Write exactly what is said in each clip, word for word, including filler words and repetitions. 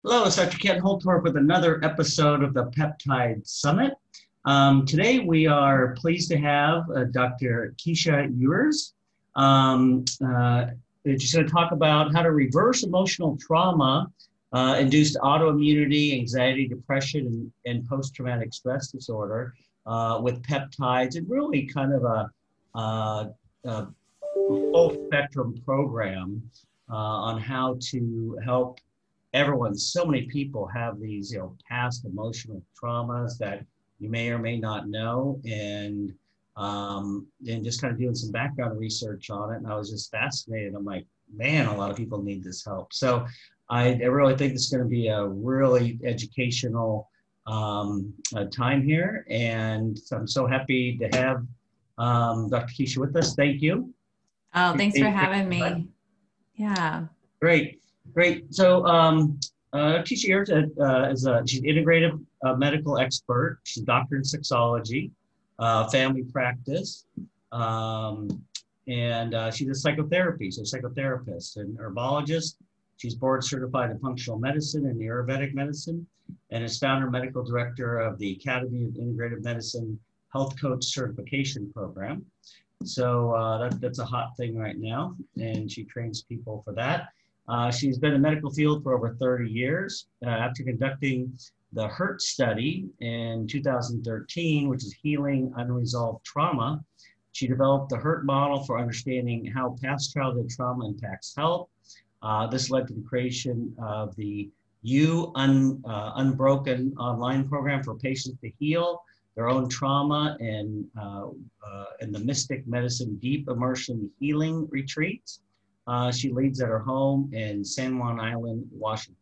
Hello, it's Doctor Ken Holtorf with another episode of the Peptide Summit. Um, today we are pleased to have uh, Doctor Keisha Ewers. Um, uh, she's going to talk about how to reverse emotional trauma, uh, induced autoimmunity, anxiety, depression, and, and post-traumatic stress disorder uh, with peptides, and really kind of a, uh, a full spectrum program uh, on how to help everyone. So many people have these, you know, past emotional traumas that you may or may not know, and um, and just kind of doing some background research on it. And I was just fascinated. I'm like, man, a lot of people need this help. So I, I really think it's going to be a really educational um, uh, time here, and so I'm so happy to have um, Doctor Keisha with us. Thank you. Oh, thanks for Appreciate having your time. me. Yeah. Great, great. So, um, uh, Keisha Ayers, uh, is a she's an integrative uh, medical expert. She's a doctor in sexology, uh, family practice, um, and uh, she's a psychotherapy, so psychotherapist and herbologist. She's board certified in functional medicine and Ayurvedic medicine, and is founder and medical director of the Academy of Integrative Medicine Health Coach Certification Program. So uh, that, that's a hot thing right now, and she trains people for that. Uh, she's been in the medical field for over thirty years. Uh, after conducting the HURT study in two thousand thirteen, which is Healing Unresolved Trauma, she developed the HURT model for understanding how past childhood trauma impacts health. Uh, this led to the creation of the U Un, uh, Unbroken online program for patients to heal their own trauma and, uh, uh, and the Mystic Medicine Deep Immersion Healing Retreats. Uh, she leads at her home in San Juan Island, Washington.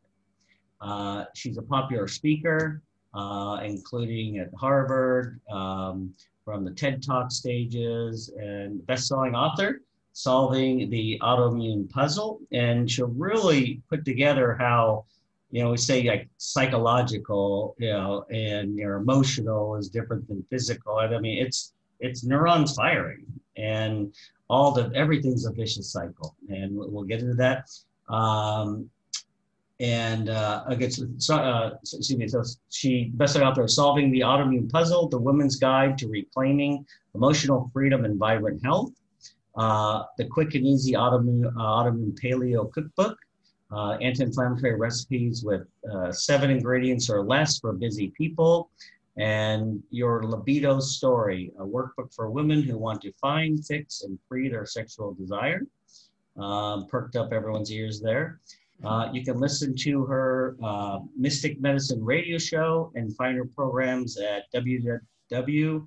Uh, she's a popular speaker, uh, including at Harvard, um, from the TED Talk stages, and best-selling author, Solving the Autoimmune Puzzle. And she'll really put together how, you know, we say like psychological, you know, and your emotional is different than physical. And I mean, it's it's neurons firing, and all the everything's a vicious cycle, and we'll, we'll get into that. Um, and uh, again, so, uh, excuse me. So she best out there, Solving the Autoimmune Puzzle: The Women's Guide to Reclaiming Emotional Freedom and Vibrant Health. Uh, the Quick and Easy Autoimmune, uh, Autoimmune Paleo Cookbook. Uh, anti-inflammatory recipes with uh, seven ingredients or less for busy people, and Your Libido Story, a workbook for women who want to find, fix, and free their sexual desire. Um, perked up everyone's ears there. Uh, you can listen to her uh, Mystic Medicine radio show and find her programs at w w w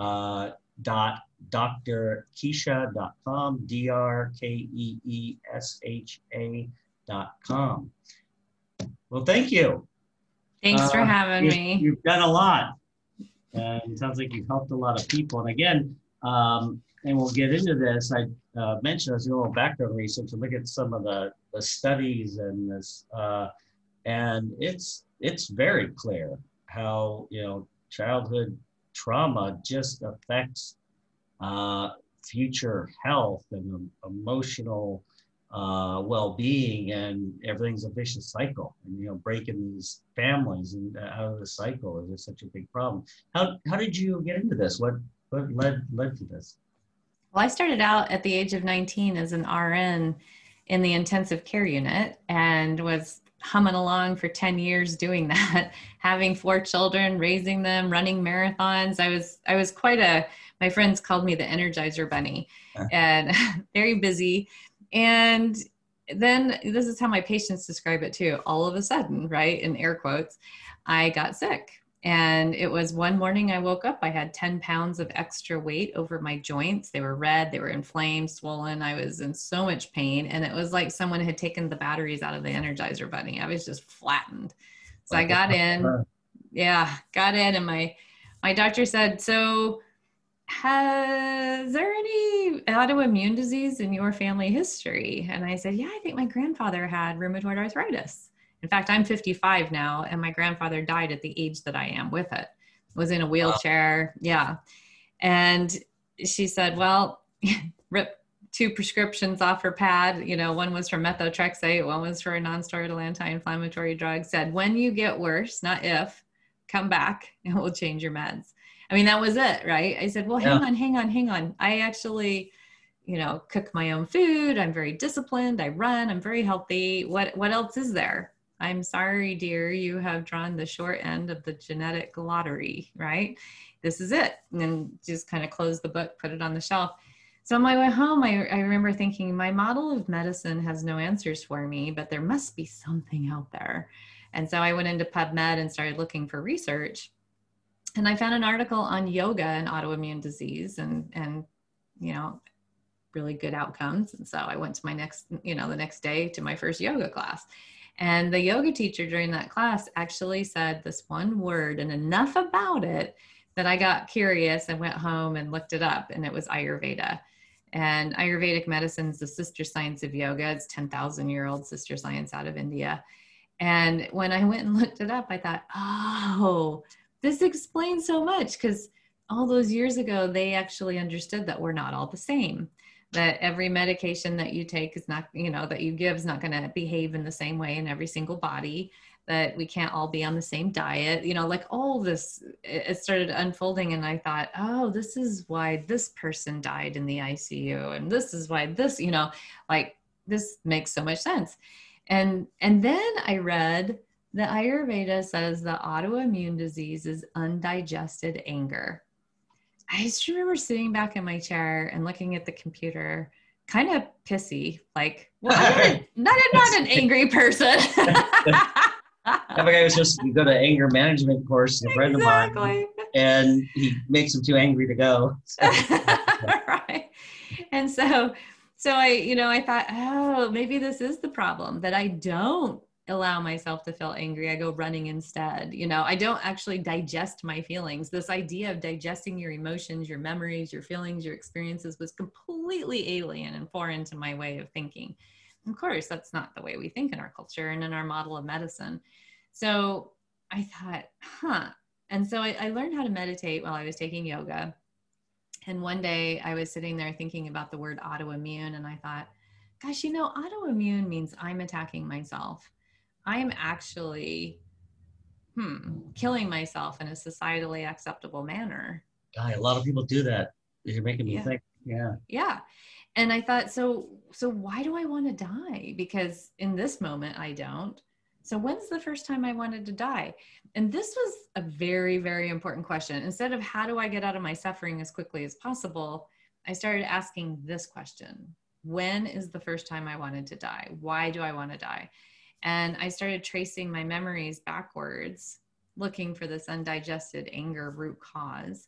dot dr keesha dot com, D R K E E S H A dot com. Well, thank you. Thanks for Uh, having you've, me. you've done a lot, and it sounds like you've helped a lot of people. And again, um, and we'll get into this. I uh, mentioned I was doing a little background research and look at some of the, the studies and this, uh, and it's it's very clear how, you know, childhood trauma just affects uh, future health and um, emotional uh, well-being, and everything's a vicious cycle. And, you know, breaking these families and uh, out of the cycle is just such a big problem. How how did you get into this? What what led led to this? Well, I started out at the age of nineteen as an R N in the intensive care unit and was humming along for ten years doing that, having four children, raising them, running marathons. I was I was quite a, my friends called me the Energizer Bunny, and very busy. And then this is how my patients describe it too. All of a sudden, right, in air quotes, I got sick. And it was one morning I woke up, I had ten pounds of extra weight over my joints. They were red, they were inflamed, swollen. I was in so much pain. And it was like someone had taken the batteries out of the Energizer Bunny. I was just flattened. So I got in, yeah, got in, and my, my doctor said, so has there any autoimmune disease in your family history? And I said, yeah, I think my grandfather had rheumatoid arthritis. In fact, I'm fifty-five now, and my grandfather died at the age that I am with it. Was in a wheelchair. Yeah. And she said, well, rip, two prescriptions off her pad. You know, one was for methotrexate, one was for a non-steroidal anti-inflammatory drug, said, when you get worse, not if, come back and we'll change your meds. I mean, that was it, right? I said, well, Yeah. hang on, hang on, hang on. I actually, you know, cook my own food. I'm very disciplined. I run. I'm very healthy. What, what else is there? I'm sorry, dear, you have drawn the short end of the genetic lottery, right? This is it. And then just kind of close the book, put it on the shelf. So on my way home, I, I remember thinking, my model of medicine has no answers for me, but there must be something out there. And so I went into PubMed and started looking for research. And I found an article on yoga and autoimmune disease and, and, you know, really good outcomes. And so I went to my next, you know, the next day to my first yoga class. And the yoga teacher during that class actually said this one word and enough about it that I got curious and went home and looked it up, and it was Ayurveda. And Ayurvedic medicine is the sister science of yoga. It's ten thousand year old sister science out of India. And when I went and looked it up, I thought, oh, this explains so much, because all those years ago, they actually understood that we're not all the same, that every medication that you take is not, you know, that you give is not going to behave in the same way in every single body, that we can't all be on the same diet, you know, like all this, it started unfolding. And I thought, oh, this is why this person died in the I C U. And this is why this, you know, like this makes so much sense. And, and then I read that Ayurveda says that autoimmune disease is undigested anger. I just remember sitting back in my chair and looking at the computer, kind of pissy, like, well, I'm not, not, not an angry person. I think I was just you go to anger management course, a friend Exactly. of mine, and he makes him too angry to go. So, Right. And so, so I, you know, I thought, oh, maybe this is the problem, that I don't allow myself to feel angry. I go running instead. You know, I don't actually digest my feelings. This idea of digesting your emotions, your memories, your feelings, your experiences was completely alien and foreign to my way of thinking. Of course, that's not the way we think in our culture and in our model of medicine. So I thought, huh. And so I, I learned how to meditate while I was taking yoga. And one day I was sitting there thinking about the word autoimmune, and I thought, gosh, you know, autoimmune means I'm attacking myself. I'm actually hmm, killing myself in a societally acceptable manner. God, a lot of people do that. You're making me Yeah. think. Yeah. Yeah. And I thought, so, so why do I want to die? Because in this moment, I don't. So when's the first time I wanted to die? And this was a very, very important question. Instead of how do I get out of my suffering as quickly as possible, I started asking this question. When is the first time I wanted to die? Why do I want to die? And I started tracing my memories backwards, looking for this undigested anger root cause.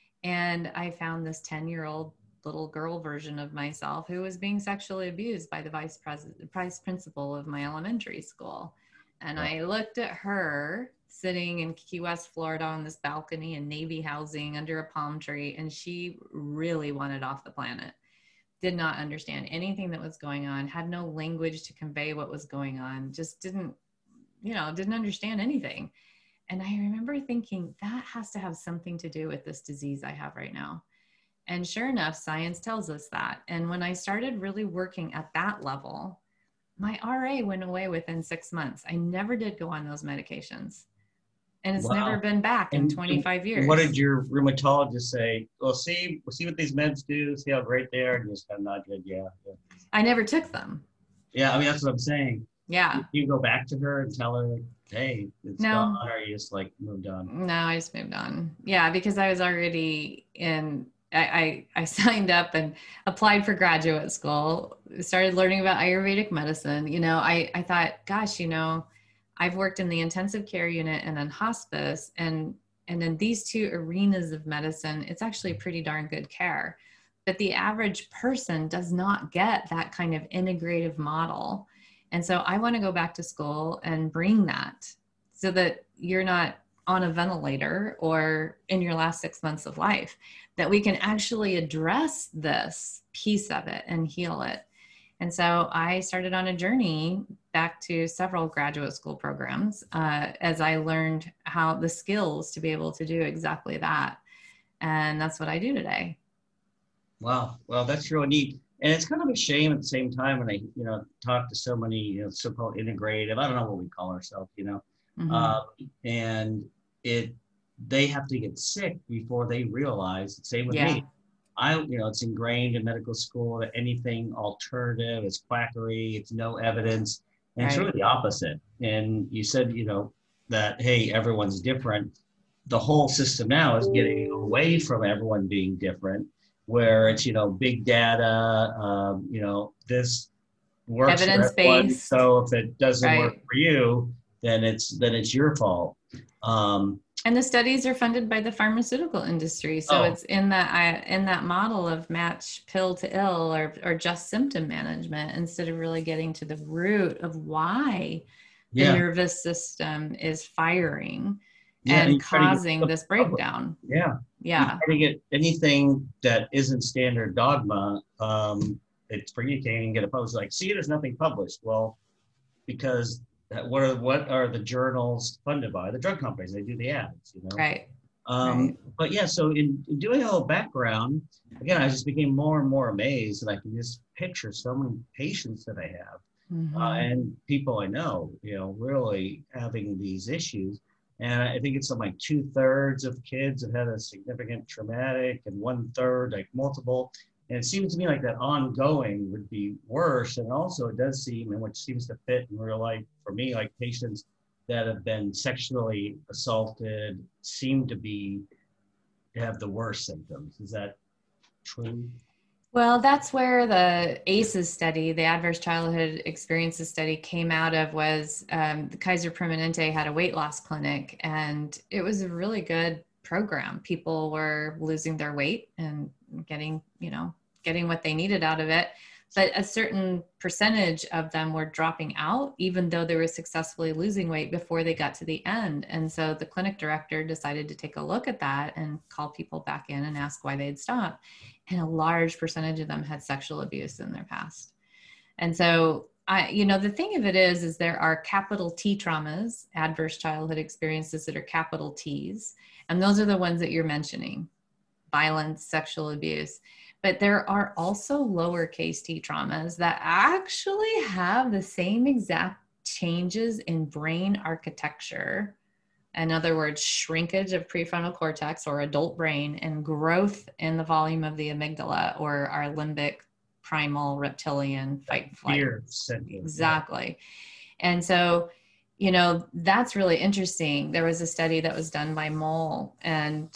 And I found this ten-year-old little girl version of myself who was being sexually abused by the vice president, vice principal of my elementary school. And I looked at her sitting in Key West, Florida on this balcony in Navy housing under a palm tree, and she really wanted off the planet. Did not understand anything that was going on, had no language to convey what was going on, just didn't, you know, didn't understand anything. And I remember thinking that has to have something to do with this disease I have right now. And sure enough, science tells us that. And when I started really working at that level, my R A went away within six months. I never did go on those medications. And it's Wow. never been back in And- twenty-five years. What did your rheumatologist say? Well, see, we'll see what these meds do. See how great they are. And you just kind of nod your head. Yeah, yeah. I never took them. Yeah, I mean that's what I'm saying. Yeah. You, you go back to her and tell her, hey, it's No. gone, or you just like moved on. No, I just moved on. Yeah, because I was already in, I, I, I signed up and applied for graduate school, started learning about Ayurvedic medicine. You know, I, I thought, gosh, you know, I've worked in the intensive care unit and in hospice, and, and in these two arenas of medicine, it's actually pretty darn good care. But the average person does not get that kind of integrative model. And so I want to go back to school and bring that so that you're not on a ventilator or in your last six months of life, that we can actually address this piece of it and heal it. And so I started on a journey back to several graduate school programs uh, as I learned how the skills to be able to do exactly that. And that's what I do today. Wow. Well, that's really neat. and it's kind of a shame at the same time when I, you know, talk to so many, you know, so-called integrative, I don't know what we call ourselves, you know, Mm-hmm. uh, and it, they have to get sick before they realize, same with Yeah. me. I, you know, it's ingrained in medical school that anything alternative is quackery, it's no evidence, and it's Right. really the opposite. And you said, you know, that, hey, everyone's different. The whole system now is getting away from everyone being different, where it's, you know, big data, um, you know, this works for everyone. Evidence-based. So if it doesn't work Right. for you, then it's, then it's your fault. Um, And the studies are funded by the pharmaceutical industry. So oh, it's in that I, in that model of match pill to ill, or, or just symptom management, instead of really getting to the root of why the yeah, nervous system is firing yeah. And and you try to get causing the this public. breakdown. Yeah. You Yeah. try to get anything that isn't standard dogma, um, it's for you can't even get opposed. Like, see, there's nothing published. Well, because that, what are what are the journals funded by? The drug companies. They do the ads, you know. Right. Um, Right. but yeah, so in, in doing a little background, again, I just became more and more amazed, and I can just picture so many patients that I have uh, Mm-hmm. and people I know, you know, really having these issues. And I think it's something like two thirds of kids have had a significant traumatic, and one third like multiple. And it seems to me like that ongoing would be worse. And also it does seem, and which seems to fit in real life for me, like patients that have been sexually assaulted seem to be, have the worst symptoms. Is that true? Well, that's where the A C Es study, the Adverse Childhood Experiences study, came out of. Was um, the Kaiser Permanente had a weight loss clinic, and it was a really good program. People were losing their weight and getting, you know, getting what they needed out of it. But a certain percentage of them were dropping out, even though they were successfully losing weight before they got to the end. And so the clinic director decided to take a look at that and call people back in and ask why they'd stopped. And a large percentage of them had sexual abuse in their past. And so I, you know, the thing of it is, is there are capital T traumas, adverse childhood experiences, that are capital T's. And those are the ones that you're mentioning: violence, sexual abuse. But there are also lowercase t traumas that actually have the same exact changes in brain architecture. In other words, shrinkage of prefrontal cortex or adult brain, and growth in the volume of the amygdala, or our limbic primal reptilian fight flight. Fear center. Exactly. And so, you know, that's really interesting. There was a study that was done by Mole and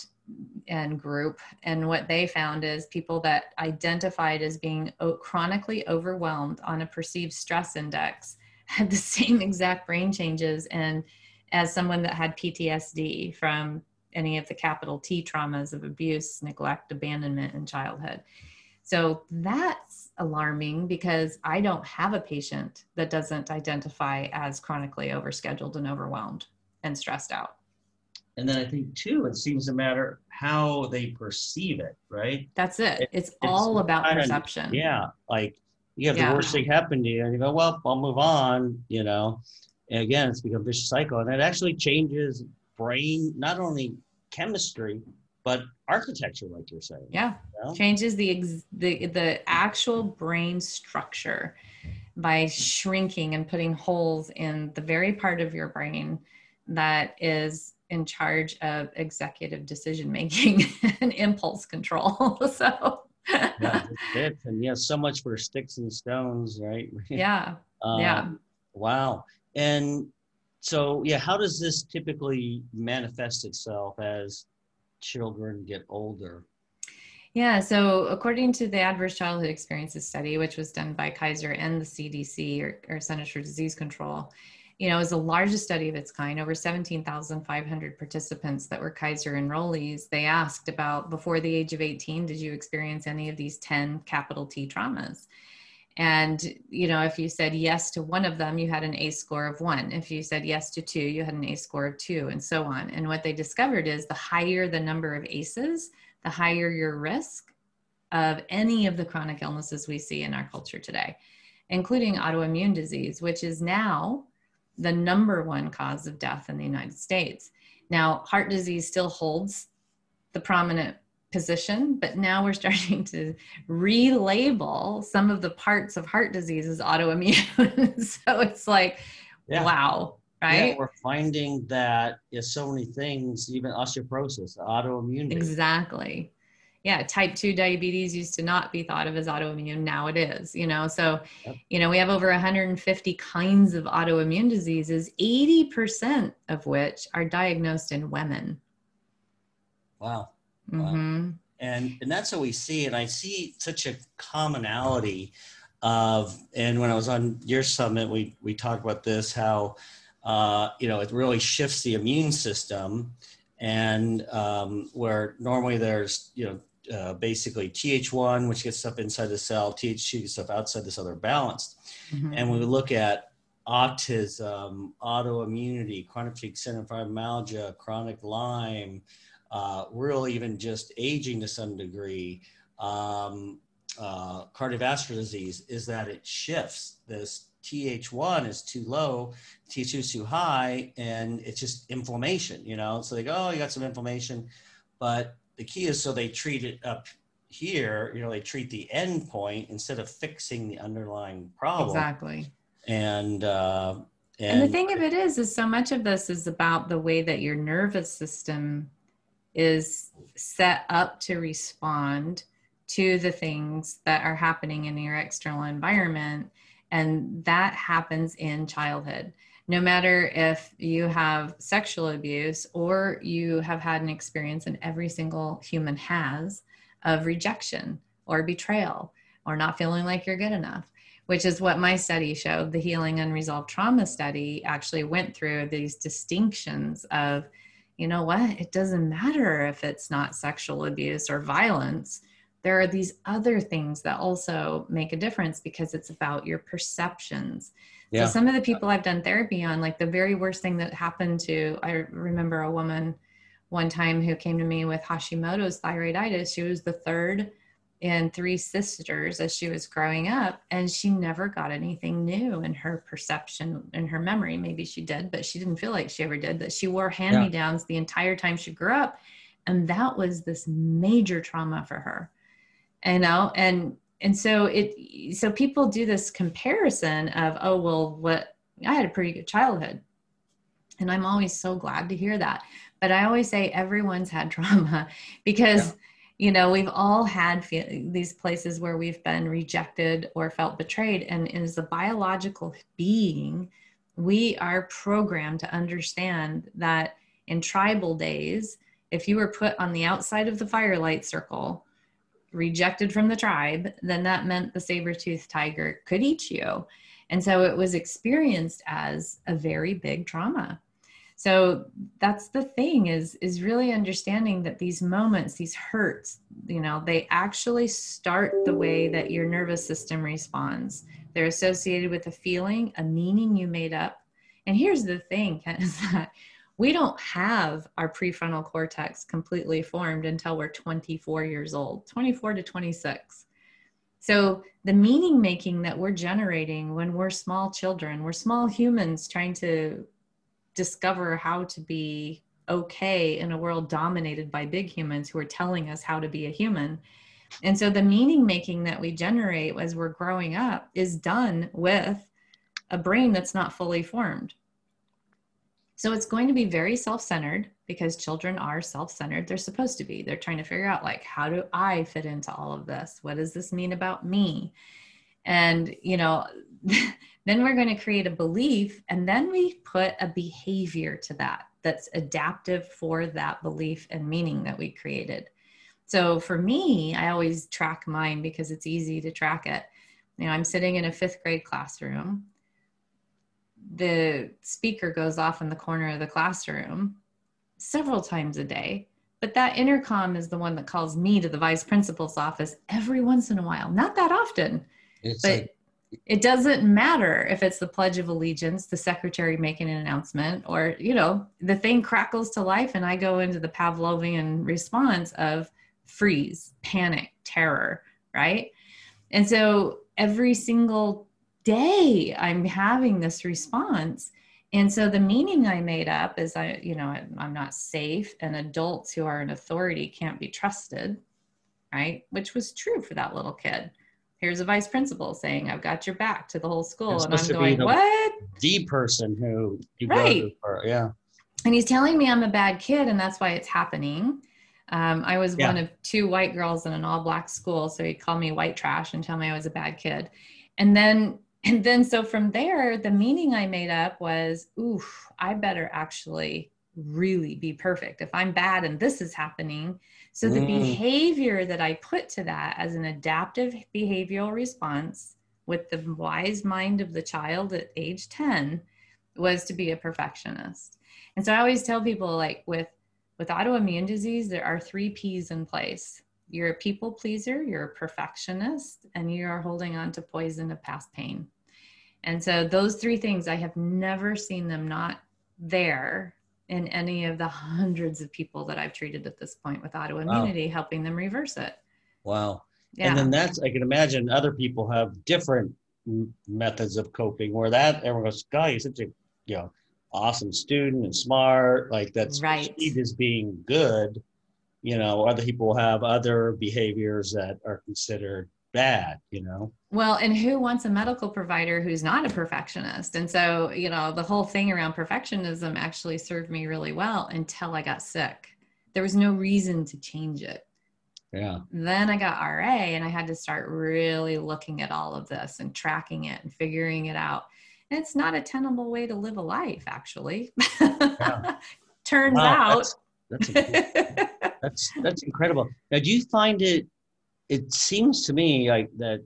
and group, and what they found is people that identified as being chronically overwhelmed on a perceived stress index had the same exact brain changes and as someone that had P T S D from any of the capital T traumas of abuse, neglect, abandonment in childhood. So that's alarming, because I don't have a patient that doesn't identify as chronically overscheduled and overwhelmed and stressed out. And then I think too, it seems to matter how they perceive it, right? That's it. It- It's it's all about kinda- perception. Yeah, like you have the Yeah. worst thing happen to you, and you go, "Well, I'll move on," you know. And again, it's become a vicious cycle, and it actually changes brain, not only chemistry, but architecture, like you're saying. Yeah. You know? Changes the, ex- the the actual brain structure by shrinking and putting holes in the very part of your brain that is in charge of executive decision making and impulse control. So Yeah, that's it. And yeah, so much for sticks and stones, right? yeah. um, Yeah. Wow. And so, yeah, how does this typically manifest itself as children get older? Yeah, so according to the Adverse Childhood Experiences study, which was done by Kaiser and the C D C, or, or Centers for Disease Control, you know, it was the largest study of its kind. Over seventeen thousand five hundred participants that were Kaiser enrollees. They asked about, before the age of eighteen, did you experience any of these ten capital T traumas? And, you know, if you said yes to one of them, you had an A C E score of one. If you said yes to two, you had an A C E score of two, and so on. And what they discovered is the higher the number of A C Es, the higher your risk of any of the chronic illnesses we see in our culture today, including autoimmune disease, which is now the number one cause of death in the United States. Now, heart disease still holds the prominent position, but now we're starting to relabel some of the parts of heart disease as autoimmune. So it's like, Yeah. wow, Yeah, right? we're finding that there's so many things, even osteoporosis, autoimmunity. Exactly. Yeah, type two diabetes used to not be thought of as autoimmune. Now it is, you know. So, Yep. you know, we have over one hundred fifty kinds of autoimmune diseases, eighty percent of which are diagnosed in women. Wow. Mm-hmm. Wow. And, and that's what we see. And I see such a commonality of, and when I was on your summit, we, we talked about this, how, uh, you know, it really shifts the immune system, and um, where normally there's, you know, uh, basically T H one, which gets stuff inside the cell, T H two gets stuff outside the cell, they're balanced. Mm-hmm. And when we look at autism, autoimmunity, chronic fatigue syndrome, fibromyalgia, chronic Lyme, uh, really even just aging to some degree, um, uh, cardiovascular disease, is that it shifts. This T H one is too low, T H two is too high, and it's just inflammation, you know? So they go, oh, you got some inflammation, but the key is, so they treat it up here, you know, they treat the end point instead of fixing the underlying problem. Exactly. And, uh, and, and the thing of it is, is so much of this is about the way that your nervous system is set up to respond to the things that are happening in your external environment. And that happens in childhood. No matter if you have sexual abuse or you have had an experience, and every single human has, of rejection or betrayal or not feeling like you're good enough, which is what my study showed. The Healing Unresolved Trauma study actually went through these distinctions of, you know what, it doesn't matter if it's not sexual abuse or violence. There are these other things that also make a difference, because it's about your perceptions. Yeah. So some of the people I've done therapy on, like the very worst thing that happened to, I remember a woman one time who came to me with Hashimoto's thyroiditis. She was the third in three sisters as she was growing up, and she never got anything new in her perception, in her memory. Maybe she did, but she didn't feel like she ever did. That she wore hand-me-downs yeah. the entire time she grew up. And that was this major trauma for her. You know, and and so it so people do this comparison of, oh, well, what, I had a pretty good childhood. And I'm always so glad to hear that. But I always say everyone's had trauma, because yeah. you know, we've all had fe- these places where we've been rejected or felt betrayed. And as a biological being, we are programmed to understand that in tribal days, if you were put on the outside of the firelight circle, rejected from the tribe, then that meant the saber-toothed tiger could eat you. And so it was experienced as a very big trauma. So that's the thing, is, is really understanding that these moments, these hurts, you know, they actually start the way that your nervous system responds. They're associated with a feeling, a meaning you made up. And here's the thing, Ken, is that we don't have our prefrontal cortex completely formed until we're twenty-four years old, twenty-four to twenty-six. So the meaning making that we're generating when we're small children, we're small humans trying to discover how to be okay in a world dominated by big humans who are telling us how to be a human. And so the meaning making that we generate as we're growing up is done with a brain that's not fully formed. So it's going to be very self-centered, because children are self-centered. They're supposed to be. They're trying to figure out, like, how do I fit into all of this? What does this mean about me? And, you know, then we're going to create a belief, and then we put a behavior to that that's adaptive for that belief and meaning that we created. So for me, I always track mine because it's easy to track it. You know, I'm sitting in a fifth grade classroom. The speaker goes off in the corner of the classroom several times a day, but that intercom is the one that calls me to the vice principal's office every once in a while. Not that often, it's but like, it doesn't matter if it's the Pledge of Allegiance, the secretary making an announcement, or, you know, the thing crackles to life and I go into the Pavlovian response of freeze, panic, terror, right? And so every single day I'm having this response. And so the meaning I made up is, I, you know, I'm not safe, and adults who are in authority can't be trusted. right? Which was true for that little kid. Here's a vice principal saying, I've got your back to the whole school. It's And I'm supposed to be going, the, what? the person who you go to Right. for, yeah. And he's telling me I'm a bad kid and that's why it's happening. Um, I was Yeah. one of two white girls in an all black school. So he'd call me white trash and tell me I was a bad kid. And then, and then, so from there, the meaning I made up was, oof, I better actually really be perfect if I'm bad and this is happening. So the Mm. behavior that I put to that as an adaptive behavioral response with the wise mind of the child at age ten was to be a perfectionist. And so I always tell people, like, with with autoimmune disease, there are three P's in place. You're a people pleaser, you're a perfectionist, and you are holding on to poison of past pain. And so those three things, I have never seen them not there in any of the hundreds of people that I've treated at this point with autoimmunity, wow. helping them reverse it. Wow. Yeah. And then that's, I can imagine other people have different m- methods of coping where that everyone goes, God, you're such a, you know, awesome student and smart. Like that's right. perceived as being good. You know, other people have other behaviors that are considered bad, you know? Well, and who wants a medical provider who's not a perfectionist? And so, you know, the whole thing around perfectionism actually served me really well until I got sick. There was no reason to change it. Yeah. Then I got R A and I had to start really looking at all of this and tracking it and figuring it out. And it's not a tenable way to live a life, actually. Yeah. Turns wow, out. That's, that's, that's, that's incredible. Now, do you find it, it seems to me like that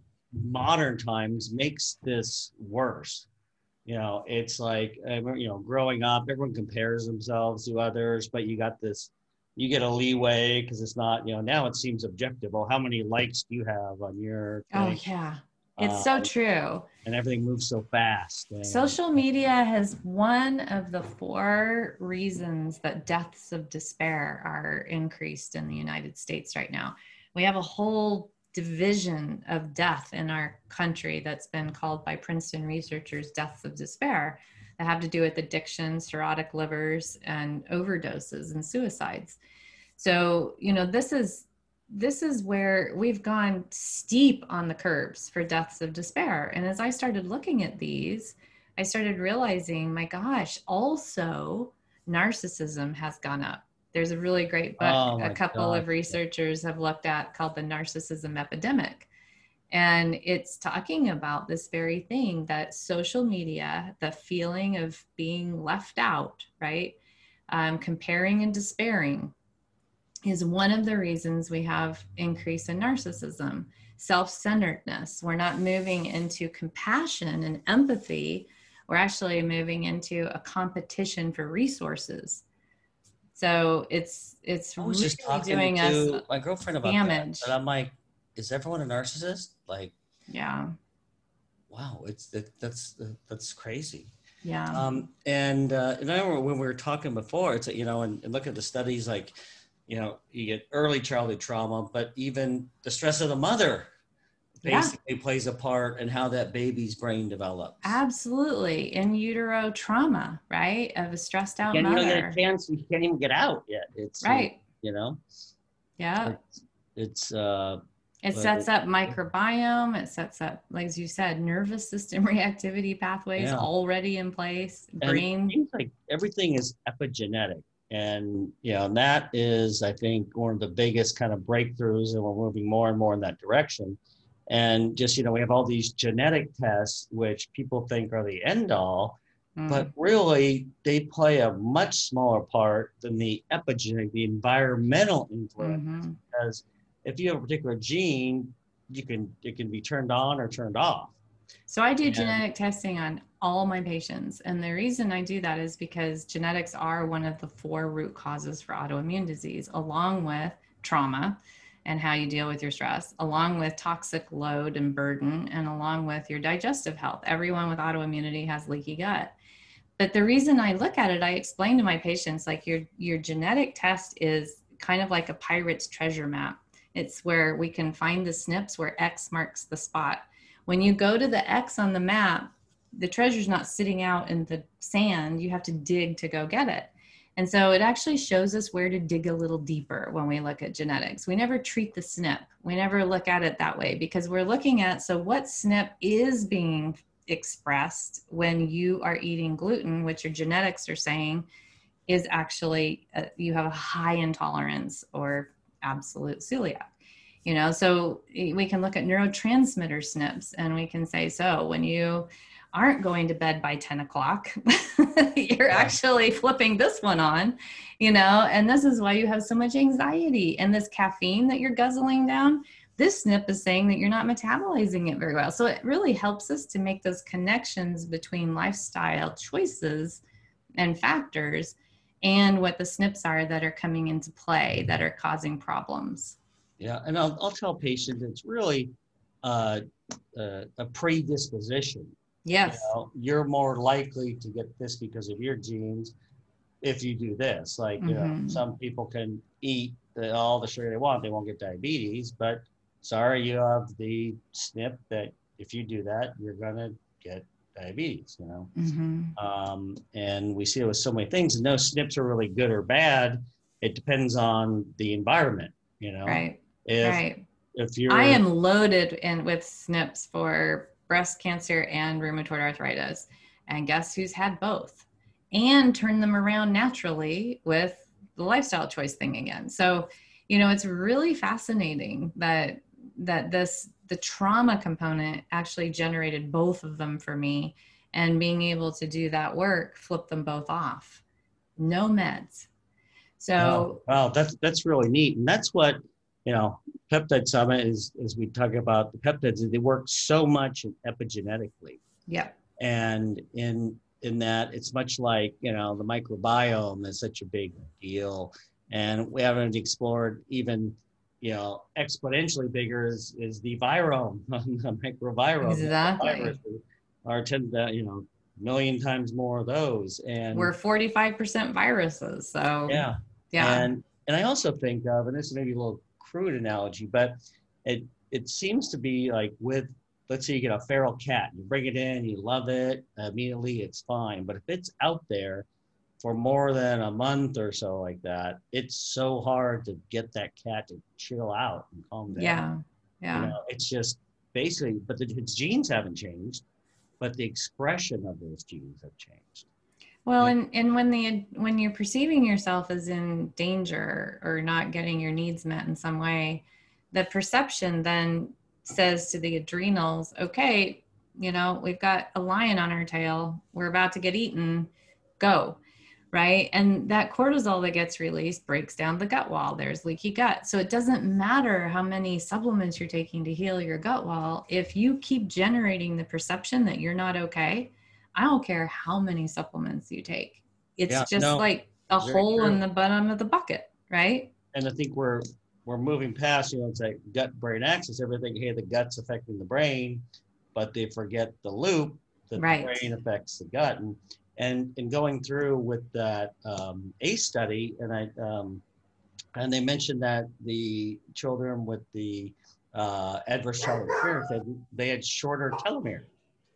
modern times makes this worse. You know, it's like, you know, growing up, everyone compares themselves to others, but you got this, you get a leeway because it's not, you know, now it seems objective. Oh, how many likes do you have on your thing? Oh, yeah. It's um, so true. And everything moves so fast. And, social media has one of the four reasons that deaths of despair are increased in the United States right now. We have a whole division of death in our country that's been called by Princeton researchers deaths of despair that have to do with addiction, cirrhotic livers, and overdoses and suicides. So, you know, this is this is where we've gone steep on the curbs for deaths of despair. And as I started looking at these, I started realizing, my gosh, also narcissism has gone up. There's a really great book oh a couple God. of researchers have looked at called The Narcissism Epidemic. And it's talking about this very thing, that social media, the feeling of being left out, right? Um, comparing and despairing is one of the reasons we have increase in narcissism, self-centeredness. We're not moving into compassion and empathy. We're actually moving into a competition for resources. So it's it's I was really just talking doing to us my girlfriend about damage. that. And I'm like, is everyone a narcissist? Like, yeah. Wow, it's that, that's that's crazy. Yeah. Um, and uh, and I remember when we were talking before, it's you know, and, and look at the studies, like, you know, you get early childhood trauma, but even the stress of the mother basically yeah. plays a part in how that baby's brain develops. Absolutely. In utero trauma, right? Of a stressed out you mother. You don't get a chance, you can't even get out yet. It's right. You know? Yeah. It's, it's uh it sets up microbiome. It sets up, like as you said, nervous system reactivity pathways yeah. already in place. Brain. And it seems like everything is epigenetic. And, you know, and that is, I think, one of the biggest kind of breakthroughs, and we're moving more and more in that direction. And just, you know, we have all these genetic tests, which people think are the end all, mm. but really they play a much smaller part than the epigenetic, the environmental influence. Mm-hmm. Because if you have a particular gene, you can, it can be turned on or turned off. So I do and, genetic testing on all my patients. And the reason I do that is because genetics are one of the four root causes for autoimmune disease, along with trauma and how you deal with your stress, along with toxic load and burden, and along with your digestive health. Everyone with autoimmunity has leaky gut. But the reason I look at it, I explain to my patients, like your, your genetic test is kind of like a pirate's treasure map. It's where we can find the S N Ps where X marks the spot. When you go to the X on the map, the treasure's not sitting out in the sand. You have to dig to go get it. And so it actually shows us where to dig a little deeper when we look at genetics. We never treat the S N P. We never look at it that way because we're looking at, so what S N P is being expressed when you are eating gluten, which your genetics are saying is actually, uh, you have a high intolerance or absolute celiac. You know, so we can look at neurotransmitter S N Ps and we can say, so when you aren't going to bed by ten o'clock, you're Yeah. actually flipping this one on, you know, and this is why you have so much anxiety. And this caffeine that you're guzzling down, this S N P is saying that you're not metabolizing it very well. So it really helps us to make those connections between lifestyle choices and factors and what the S N Ps are that are coming into play that are causing problems. Yeah, and I'll, I'll tell patients it's really uh, uh, a predisposition. Yes. You know, you're more likely to get this because of your genes if you do this. Like, you know, Mm-hmm. some people can eat the, all the sugar they want, they won't get diabetes, but sorry, you have the S N P that if you do that, you're gonna get diabetes, you know? Mm-hmm. Um, and we see it with so many things, and no S N Ps are really good or bad. It depends on the environment, you know? Right. If, Right. if you're- I am loaded in with S N Ps for breast cancer and rheumatoid arthritis. And guess who's had both and turned them around naturally with the lifestyle choice thing again. So, you know, it's really fascinating that, that this, the trauma component actually generated both of them for me, and being able to do that work, flip them both off. No meds. So, wow, wow, that's, that's really neat. And that's what, you know, Peptide Summit is, as we talk about the peptides, they work so much epigenetically. yeah. And in, in that it's much like, you know, the microbiome is such a big deal. And we haven't explored even, you know, exponentially bigger is, is the virome, the microvirome. Exactly. Are ten, you know, million times more of those. And We're forty-five percent viruses. So yeah. yeah. And, and I also think of, and this is maybe a little crude analogy, but it, it seems to be like with, let's say you get a feral cat, you bring it in, you love it, immediately it's fine. But if it's out there for more than a month or so like that, it's so hard to get that cat to chill out and calm down. Yeah. Yeah. You know, it's just basically, but the, its genes haven't changed, but the expression of those genes have changed. Well, and, and when the, when you're perceiving yourself as in danger or not getting your needs met in some way, the perception then says to the adrenals, okay, you know, we've got a lion on our tail, we're about to get eaten, go, right? And that cortisol that gets released breaks down the gut wall. There's leaky gut. So it doesn't matter how many supplements you're taking to heal your gut wall. If you keep generating the perception that you're not okay, I don't care how many supplements you take. It's Yeah, just no, like a very hole true. in the bottom of the bucket, right? And I think we're we're moving past, you know, it's like gut-brain axis. Everything, hey, the gut's affecting the brain, but they forget the loop that Right. the brain affects the gut. And and and going through with that um, ACE study, and I um, and they mentioned that the children with the uh, adverse childhood experience, they, they had shorter telomere.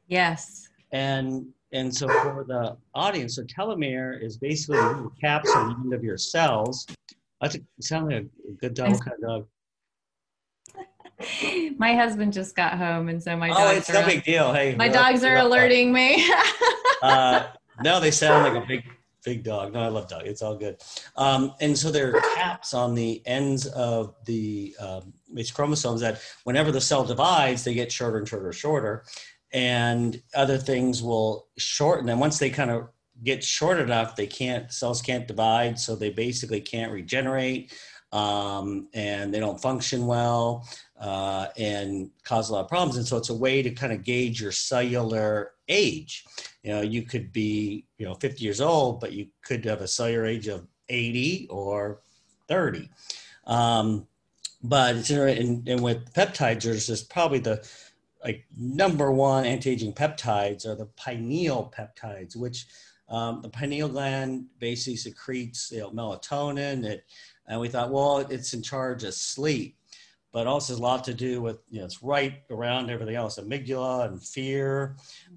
Yes. And and so for the audience, so telomere is basically the little caps on the end of your cells. That's a, sound like a good dog. What kind of dog? My husband just got home, and so my Oh, dogs it's are no big deal. Hey, my well, dogs are love alerting me. uh, no, they sound like a big, big dog. No, I love dog. It's all good. Um, and so there are caps on the ends of the um, these chromosomes that whenever the cell divides, they get shorter and shorter and shorter. And other things will shorten them. Once they kind of get short enough, they can't, cells can't divide. So they basically can't regenerate. Um, and they don't function well uh, and cause a lot of problems. And so it's a way to kind of gauge your cellular age. You know, you could be, you know, fifty years old, but you could have a cellular age of eighty or thirty. Um, but it's interesting, and, and with peptides, there's just probably the like number one anti-aging peptides are the pineal peptides, which um, the pineal gland basically secretes, you know, melatonin. It, and we thought, well, it's in charge of sleep. but also has a lot to do with, you know, it's right around everything else, amygdala and fear.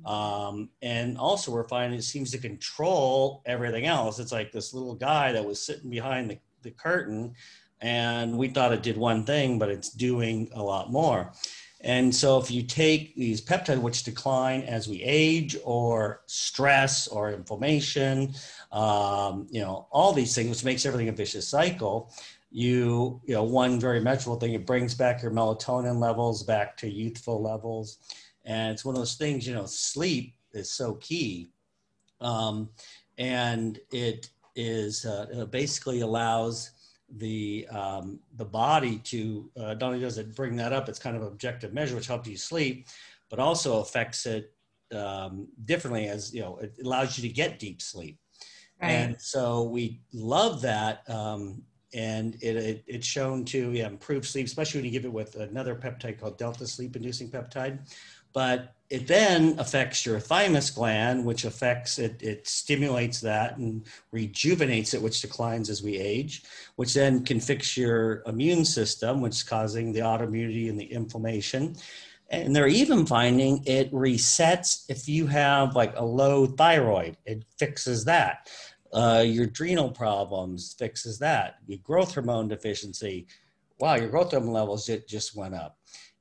Um, and also we're finding it seems to control everything else. It's like this little guy that was sitting behind the, the curtain, and we thought it did one thing, but it's doing a lot more. And so if you take these peptides, which decline as we age, or stress or inflammation, um, you know, all these things, which makes everything a vicious cycle, you, you know, one very measurable thing, it brings back your melatonin levels back to youthful levels. And it's one of those things, you know, sleep is so key. Um, and it is, uh, it basically allows the um, the body to, uh, not only does it bring that up, it's kind of an objective measure, which helps you sleep, but also affects it um, differently, as, you know, it allows you to get deep sleep. Right. And so we love that. Um, and it, it, it's shown to yeah, improve sleep, especially when you give it with another peptide called delta sleep inducing peptide. But it then affects your thymus gland, which affects it, it stimulates that and rejuvenates it, which declines as we age, which then can fix your immune system, which is causing the autoimmunity and the inflammation. And they're even finding it resets if you have like a low thyroid, it fixes that. Uh, your adrenal problems fixes that. Your growth hormone deficiency, wow, your growth hormone levels just, just went up.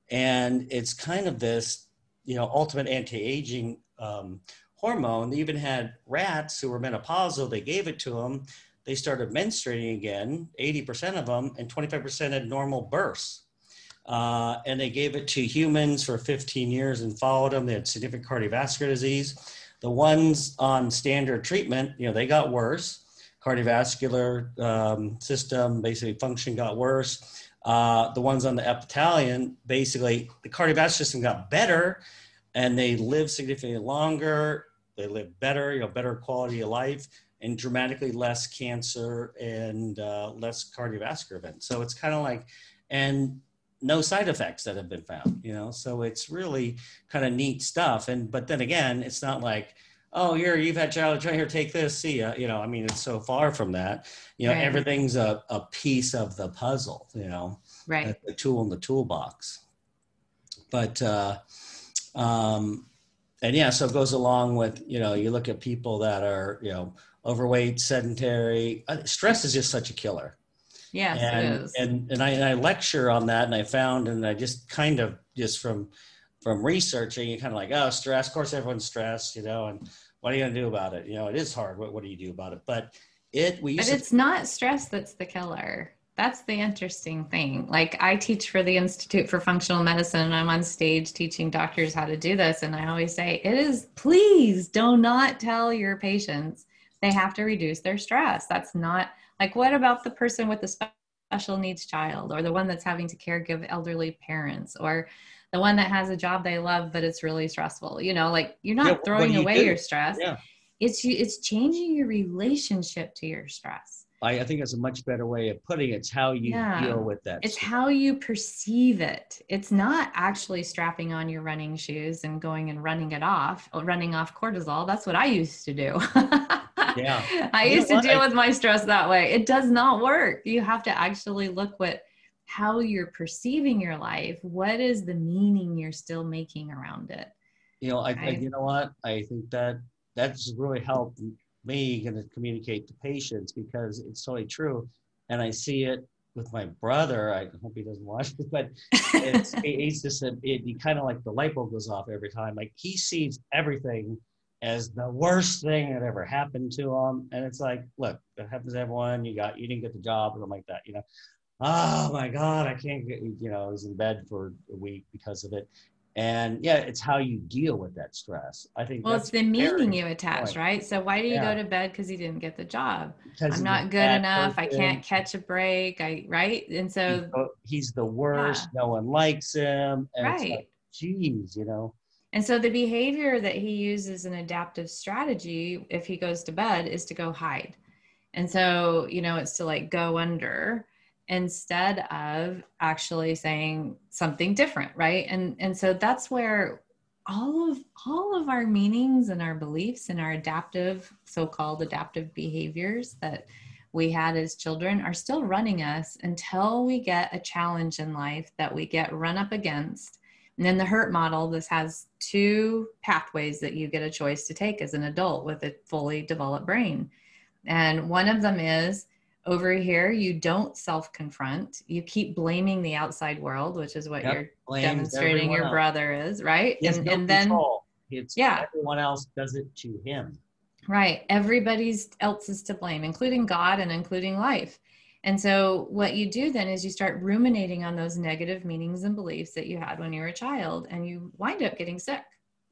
And it's kind of this, you know, ultimate anti-aging um, hormone. They even had rats who were menopausal. They gave it to them. They started menstruating again, eighty percent of them, and twenty-five percent had normal births. Uh, and they gave it to humans for fifteen years and followed them. They had significant cardiovascular disease. The ones on standard treatment, you know, they got worse. Cardiovascular um, system, basically function got worse. Uh, the ones on the Epitalion, basically the cardiovascular system got better, and they lived significantly longer. They lived better, you know, better quality of life, and dramatically less cancer and uh, less cardiovascular events. So it's kind of like, and no side effects that have been found, you know, so it's really kind of neat stuff. And, but then again, it's not like, oh, here, you've had childhood trauma, here, take this, see ya. You know, I mean, it's so far from that. You know, right. Everything's a, a piece of the puzzle, you know, right. The tool in the toolbox. But, uh, um, and yeah, so it goes along with, you know, you look at people that are, you know, overweight, sedentary. Uh, stress is just such a killer. Yes, and, it is. And, and, I, and I lecture on that, and I found, and I just kind of just from, from researching, you kind of like, oh, stress, of course, everyone's stressed, you know, and what are you going to do about it? You know, it is hard. What, what do you do about it? But it, we used But to- it's not stress that's the killer. That's the interesting thing. Like, I teach for the Institute for Functional Medicine, and I'm on stage teaching doctors how to do this. And I always say, it is, please do not tell your patients they have to reduce their stress. That's not, like, what about the person with the special needs child, or the one that's having to caregive elderly parents, or the one that has a job they love, but it's really stressful? You know, like, you're not yeah, throwing you away do? your stress. Yeah. It's, it's changing your relationship to your stress. I, I think that's a much better way of putting it. It's how you yeah. deal with that. It's stuff. how you perceive it. It's not actually strapping on your running shoes and going and running it off, running off cortisol. That's what I used to do. Yeah. I you used to deal I, with my stress that way. It does not work. You have to actually look what, how you're perceiving your life. What is the meaning you're still making around it? You know, I, I you know what? I think that that's really helped me going to communicate to patients, because it's totally true. And I see it with my brother. I hope he doesn't watch this, but it's, it's just, a, it, it kind of like the light bulb goes off every time. Like, he sees everything as the worst thing that ever happened to him. And it's like, look, that happens to everyone. You got, you didn't get the job or something like that, you know? Oh my God, I can't get, you know, I was in bed for a week because of it. And yeah, it's how you deal with that stress. I think well, that's it's the meaning you attach, point. right? So why do you yeah. go to bed? Because you didn't get the job. Because I'm not good enough. Person. I can't catch a break. I right. And so he's the, he's the worst. Yeah. No one likes him. And right. It's like, geez, you know. And so the behavior that he uses an adaptive strategy, if he goes to bed, is to go hide. And so, you know, it's to like go under, instead of actually saying something different, right? And and so that's where all of all of our meanings and our beliefs and our adaptive, so-called adaptive behaviors that we had as children are still running us until we get a challenge in life that we get run up against. And in the hurt model, this has two pathways that you get a choice to take as an adult with a fully developed brain. And one of them is over here, you don't self-confront. You keep blaming the outside world, which is what yep. you're Blames demonstrating your else. brother is, right? He has and no and control. then it's yeah. everyone else does it to him. Right. Everybody's else is to blame, including God and including life. And so what you do then is you start ruminating on those negative meanings and beliefs that you had when you were a child, and you wind up getting sick.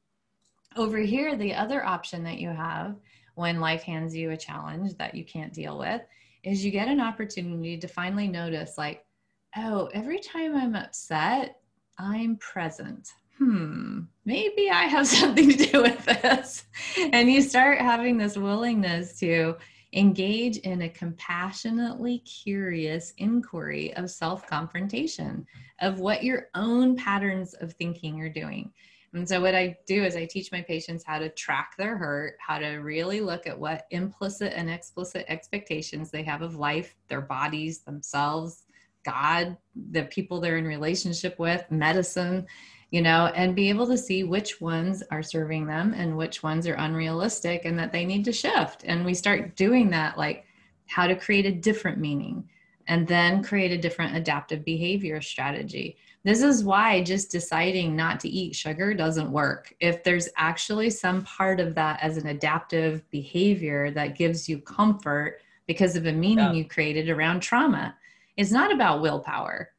Over here, the other option that you have when life hands you a challenge that you can't deal with is you get an opportunity to finally notice, like, oh, every time I'm upset, I'm present. Hmm, maybe I have something to do with this. And you start having this willingness to engage in a compassionately curious inquiry of self-confrontation of what your own patterns of thinking are doing. And so what I do is I teach my patients how to track their hurt, how to really look at what implicit and explicit expectations they have of life, their bodies, themselves, God, the people they're in relationship with, medicine, you know, and be able to see which ones are serving them and which ones are unrealistic and that they need to shift. And we start doing that, like how to create a different meaning and then create a different adaptive behavior strategy. This is why just deciding not to eat sugar doesn't work. If there's actually some part of that as an adaptive behavior that gives you comfort because of a meaning yeah. you created around trauma, it's not about willpower.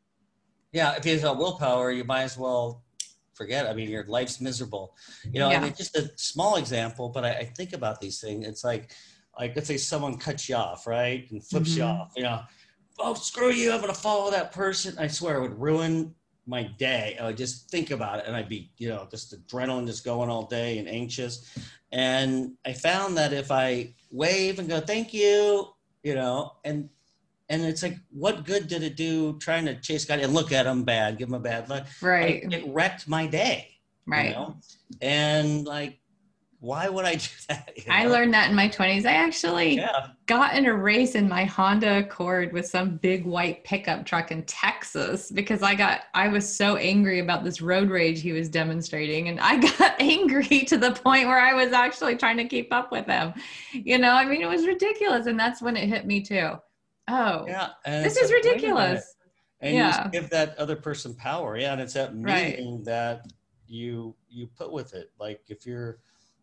Yeah, if it's about willpower, you might as well forget. I mean, your life's miserable. You know, yeah. and it's just a small example, but I, I think about these things. It's like, like let's say someone cuts you off, right, and flips mm-hmm. you off. You know, oh, screw you, I'm going to follow that person. I swear it would ruin my day. I would just think about it, and I'd be, you know, just adrenaline just going all day and anxious. And I found that if I wave and go, thank you, you know, and And it's like, what good did it do trying to chase God and look at him bad, give him a bad look? Right. Like, it wrecked my day. Right. You know? And like, why would I do that? You know? I learned that in my twenties. I actually yeah. got in a race in my Honda Accord with some big white pickup truck in Texas because I got, I was so angry about this road rage he was demonstrating. And I got angry to the point where I was actually trying to keep up with him. You know, I mean, it was ridiculous. And that's when it hit me too. Oh, yeah, this is ridiculous. And yeah. you give that other person power. Yeah. And it's that meaning right. that you, you put with it. Like if you're,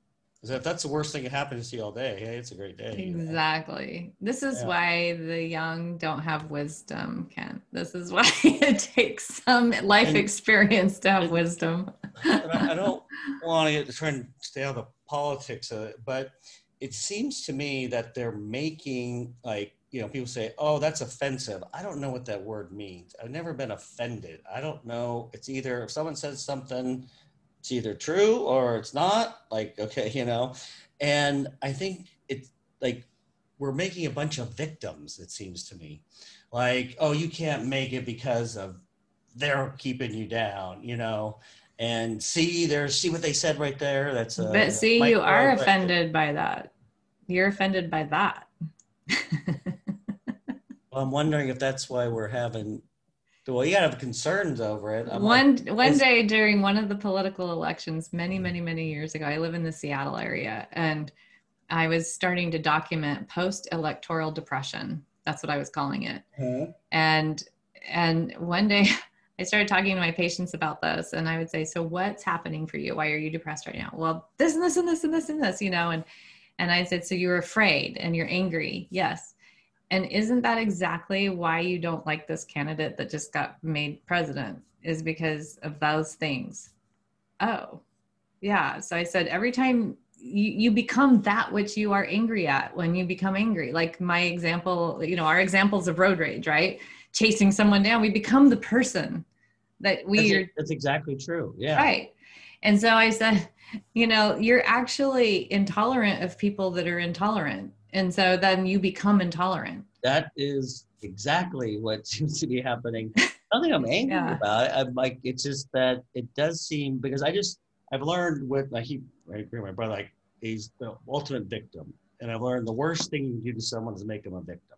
if that's the worst thing that happens to you all day, hey, it's a great day. Exactly. You know? This is yeah. why the young don't have wisdom, Ken. This is why it takes some life and, experience to have and, wisdom. I, I don't want to get to try and stay out of the politics of it, but it seems to me that they're making like, you know, people say, oh, that's offensive. I don't know what that word means. I've never been offended. I don't know. It's either if someone says something, it's either true or it's not. Like, okay, you know, and I think it's like we're making a bunch of victims, it seems to me. Like, oh, you can't make it because of they're keeping you down, you know, and see, there's, see what they said right there. That's a, but see, you are offended by that. You're offended by that. Well, I'm wondering if that's why we're having, well, you gotta have concerns over it. I'm one like, one day during one of the political elections, many, many, many years ago, I live in the Seattle area, and I was starting to document post-electoral depression. That's what I was calling it. Mm-hmm. And and one day I started talking to my patients about this, and I would say, so what's happening for you? Why are you depressed right now? Well, this and this and this and this and this, you know, and and I said, so you're afraid and you're angry. Yes. And isn't that exactly why you don't like this candidate that just got made president? Is because of those things. Oh, yeah. So I said, every time you, you become that which you are angry at when you become angry, like my example, you know, our examples of road rage, right? Chasing someone down, we become the person that we that's, are. That's exactly true. Yeah. Right. And so I said, you know, you're actually intolerant of people that are intolerant. And so then you become intolerant. That is exactly what seems to be happening. Nothing I'm angry yeah. about. I'm like, it's just that it does seem, because I just, I've learned with, I keep, right, my brother, like, he's the ultimate victim. and I've learned the worst thing you can do to someone is make them a victim.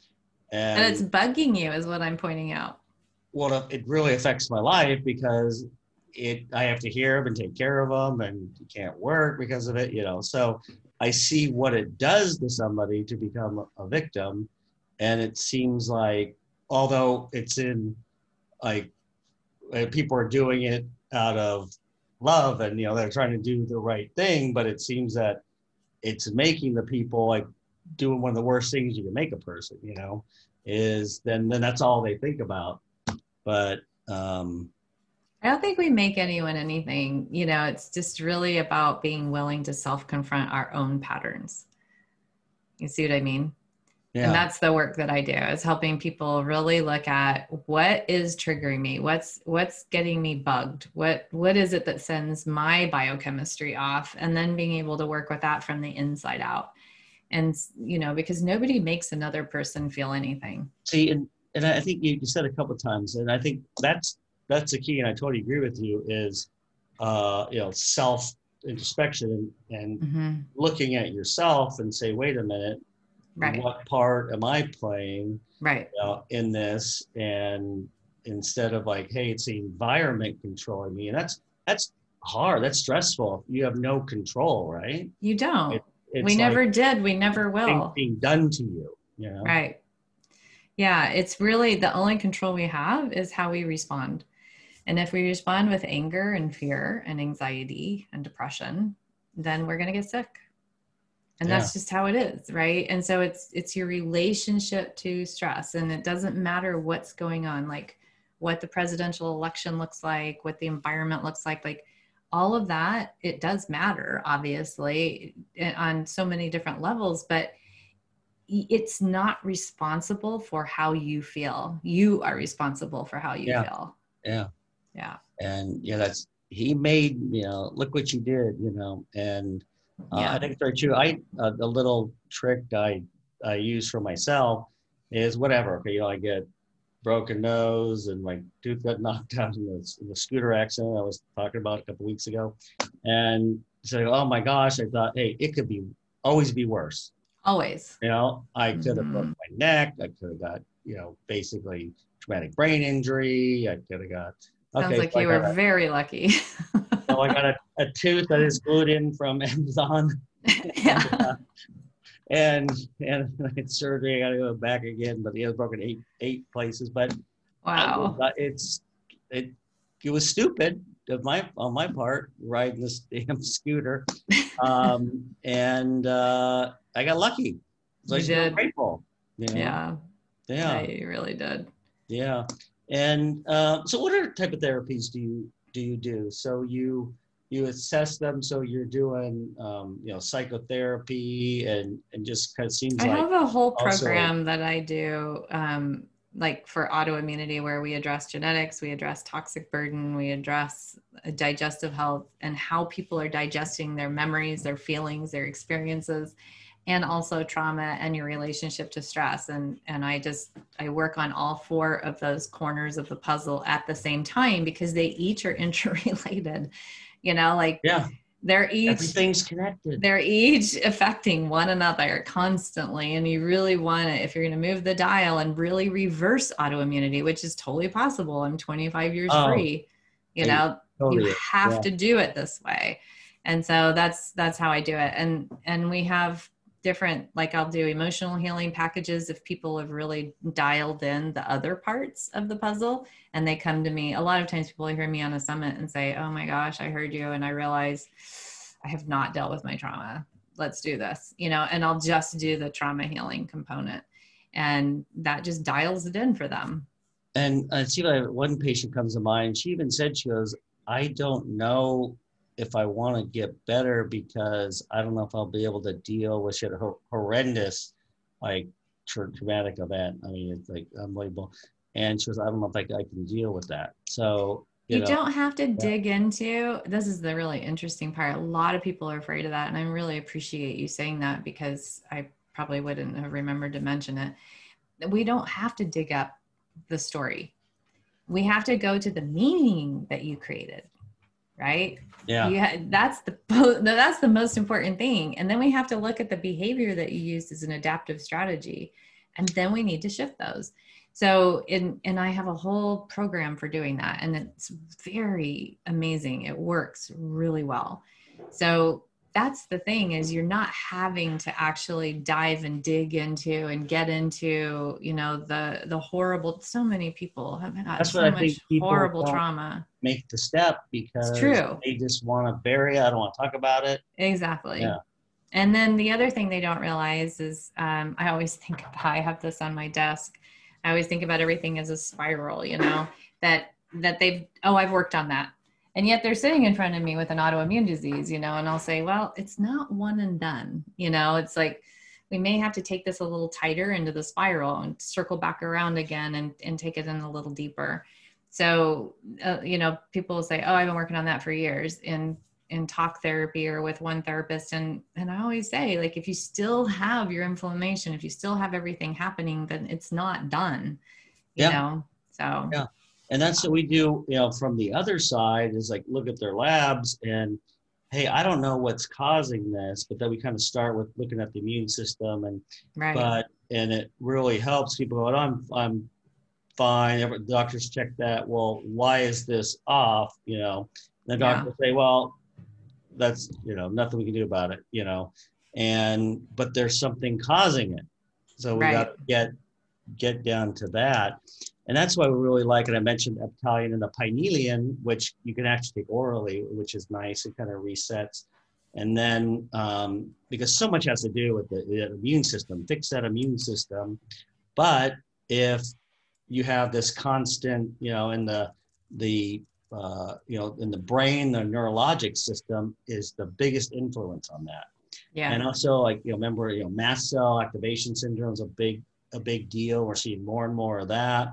And And it's bugging you is what I'm pointing out. well, it really affects my life because it, I have to hear them and take care of them, and you can't work because of it, you know. So I see what it does to somebody to become a victim. And it seems like, although it's in like, uh, people are doing it out of love and, you know, they're trying to do the right thing, but it seems that it's making the people like doing one of the worst things you can make a person, you know, is then, then that's all they think about. But, um, I don't think we make anyone anything, you know, it's just really about being willing to self-confront our own patterns. You see what I mean? yeah. And that's the work that I do, is helping people really look at what is triggering me, what's what's getting me bugged, what what is it that sends my biochemistry off, and then being able to work with that from the inside out. And, you know, because nobody makes another person feel anything. See, and, and I think you, you said a couple of times, and I think that's that's the key, and I totally agree with you, is, uh, you know, self introspection and, and Mm-hmm. looking at yourself and say, wait a minute, Right. what part am I playing, Right. you know, in this? And instead of like, hey, it's the environment controlling me, and that's that's hard, that's stressful. You have no control, right? You don't. It, it's We like never did. We never things will. being done to you, you know? Right. Yeah. It's really the only control we have is how we respond. And if we respond with anger and fear and anxiety and depression, then we're going to get sick. And Yeah. that's just how it is, right? And so it's it's your relationship to stress, and it doesn't matter what's going on, like what the presidential election looks like, what the environment looks like, like all of that, it does matter, obviously, on so many different levels, but it's not responsible for how you feel. You are responsible for how you Yeah. feel. Yeah. Yeah. And yeah, that's, he made, you know, look what you did, you know, and uh, Yeah. I think it's very true. I, uh, the little trick I, I use for myself is whatever, okay, you know, I get broken nose and my tooth got knocked out in the, in the scooter accident I was talking about a couple weeks ago. And so, oh my gosh, I thought, hey, it could be, always be worse. Always. You know, I could have Mm-hmm. broken my neck. I could have got, you know, basically traumatic brain injury. I could have got, Sounds okay, like so you I were got a, very lucky. so I got a, a tooth that is glued in from Amazon. Yeah. and, uh, and and I had surgery. I got to go back again, but he has broken eight eight places. But Wow. I, it's it it was stupid of my on my part riding this damn scooter, um, and uh, I got lucky. So I You should feel did. grateful. You know? Yeah. Yeah, Yeah. you really did. Yeah. And uh, so what other type of therapies do you do you do? So you you assess them, so you're doing um, you know, psychotherapy and and just kind of seems I like have a whole also, program that I do, um, like for autoimmunity, where we address genetics, we address toxic burden, we address digestive health and how people are digesting their memories, their feelings, their experiences, and also trauma and your relationship to stress. And, and I just, I work on all four of those corners of the puzzle at the same time, because they each are interrelated, you know, like yeah, they're each, everything's connected. they're each affecting one another constantly. And you really want to, if you're going to move the dial and really reverse autoimmunity, which is totally possible. I'm twenty-five years Oh, free, you know, totally. you have Yeah. to do it this way. And so that's, that's how I do it. And, and we have different, like I'll do emotional healing packages if people have really dialed in the other parts of the puzzle and they come to me. A lot of times people hear me on a summit and say, oh my gosh, I heard you. And I realize I have not dealt with my trauma. Let's do this, you know, and I'll just do the trauma healing component. And that just dials it in for them. And I see like one patient comes to mind. She even said, she goes, I don't know if I want to get better because I don't know if I'll be able to deal with shit, hor- horrendous, like tra- traumatic event. I mean, it's like unbelievable. And she goes, I don't know if I, I can deal with that. So, you, You know, don't have to yeah. dig into, this is the really interesting part. A lot of people are afraid of that. And I really appreciate you saying that, because I probably wouldn't have remembered to mention it. We don't have to dig up the story. We have to go to the meaning that you created, right? Yeah. You ha- that's the no, that's the most important thing. And then we have to look at the behavior that you used as an adaptive strategy, and then we need to shift those. So in and I have a whole program for doing that, and it's very amazing. It works really well. So that's the thing, is you're not having to actually dive and dig into and get into, you know, the the horrible, so many people have had That's so what I much think people horrible don't trauma. make the step It's because true. they just want to bury it. I don't want to talk about it. Exactly. Yeah. And then the other thing they don't realize is, um, I always think about, I have this on my desk. I always think about everything as a spiral, you know, that, that they've, oh, I've worked on that. And yet they're sitting in front of me with an autoimmune disease, you know, and I'll say, well, it's not one and done. You know, it's like, we may have to take this a little tighter into the spiral and circle back around again and, and take it in a little deeper. So, uh, you know, people will say, oh, I've been working on that for years in, in talk therapy or with one therapist. And, and I always say, like, if you still have your inflammation, if you still have everything happening, then it's not done, you Yeah. know? So, yeah. And that's what we do, you know, from the other side is like, look at their labs and, hey, I don't know what's causing this, but then we kind of start with looking at the immune system and, right. but, and it really helps people go, oh, I'm, I'm fine. Every, doctors check that. Well, why is this off? You know, the doctor will say, well, that's, you know, nothing we can do about it, you know, and, but there's something causing it. So we right. got to get, get down to that. And that's why we really like it. I mentioned Eptalion and the Pinealian, which you can actually take orally, which is nice. It kind of resets. And then, um, because so much has to do with the, the immune system, fix that immune system. But if you have this constant, you know, in the, the, uh, you know, in the brain, the neurologic system is the biggest influence on that. Yeah. And also, like, you know, remember, you know, mast cell activation syndrome is a big, a big deal. We're seeing more and more of that.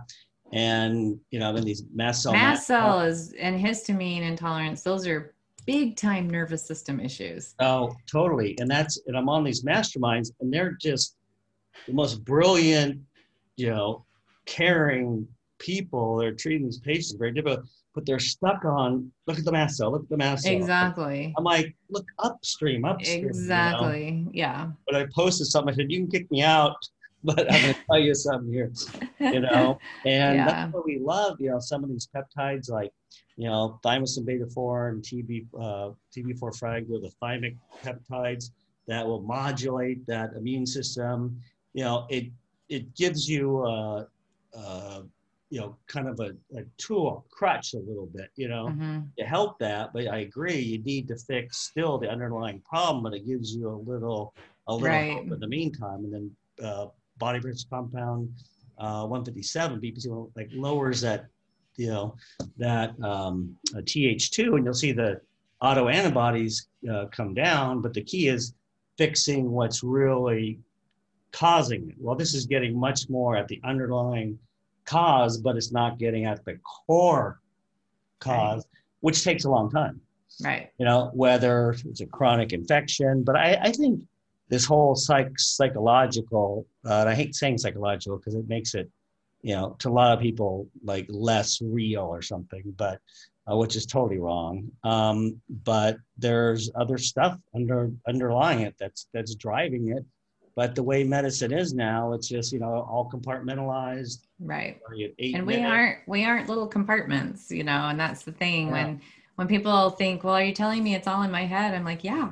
And, you know, then these mast cell. Mast cell is, and histamine intolerance, those are big time nervous system issues. Oh, totally. And that's, and I'm on these masterminds and they're just the most brilliant, you know, caring people. They're treating these patients very difficult, but they're stuck on, look at the mast cell, look at the mast cell. Exactly. I'm like, look upstream, upstream. Exactly. You know? Yeah. But I posted something, I said, you can kick me out, but I'm going to tell you something here, you know, and yeah. That's what we love, you know, some of these peptides like, you know, thymosin beta four and T B, uh, T B four fragile, the thymic peptides that will modulate that immune system. You know, it, it gives you, uh, uh, you know, kind of a, a tool, crutch a little bit, you know, mm-hmm. to help that. But I agree, you need to fix still the underlying problem, but it gives you a little, a little right. help in the meantime. And then uh, body parts compound uh, one fifty-seven, B P C, like lowers that, you know, that um, uh, T H two, and you'll see the autoantibodies uh, come down. But the key is fixing what's really causing it. Well, this is getting much more at the underlying cause, but it's not getting at the core cause, right. which takes a long time. Right. You know, whether it's a chronic infection, but I, I think this whole psych psychological, uh, and I hate saying psychological because it makes it, you know, to a lot of people like less real or something, but uh, which is totally wrong. Um, but there's other stuff under underlying it that's that's driving it. But the way medicine is now, it's just, you know, all compartmentalized. Right. And we minutes. aren't, we aren't little compartments, you know, and that's the thing. Yeah. When, when people think, well, are you telling me it's all in my head? I'm like, yeah.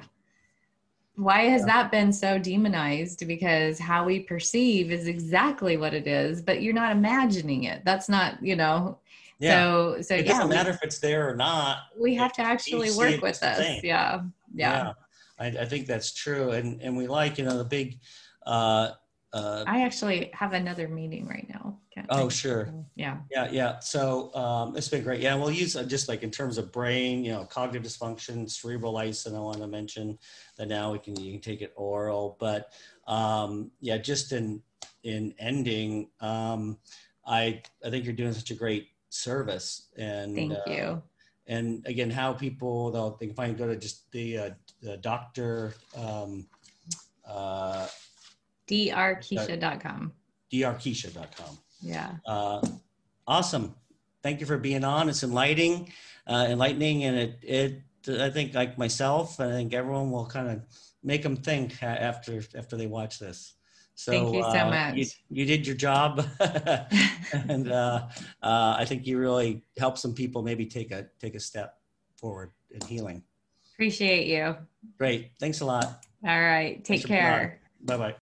Why has yeah. that been so demonized? Because how we perceive is exactly what it is, but you're not imagining it. That's not, you know, yeah. so, so it yeah, doesn't we, matter if it's there or not. We have to actually work with this. Yeah. Yeah. yeah. I, I think that's true. And, and we like, you know, the big, uh, uh, I actually have another meeting right now. Can't oh, sure. Yeah. Yeah. Yeah. So, um, it's been great. Yeah. We'll use uh, just like in terms of brain, you know, cognitive dysfunction, cerebral lysin. I want to mention that now we can, you can take it oral, but, um, yeah, just in, in ending, um, I, I think you're doing such a great service and, thank uh, you. And again, how people, they'll, they can find, go to just the, uh, the doctor, um, uh, D R Keisha dot com. D R Keisha dot com. Yeah. Uh, awesome. thank you for being on. It's enlightening, uh, enlightening, and it, it, I think like myself, I think everyone will kind of make them think after, after they watch this. So Thank you so uh, much. you, you did your job, and uh, uh, I think you really helped some people maybe take a take a step forward in healing. Appreciate you. Great, thanks a lot. All right, take care. Bye bye.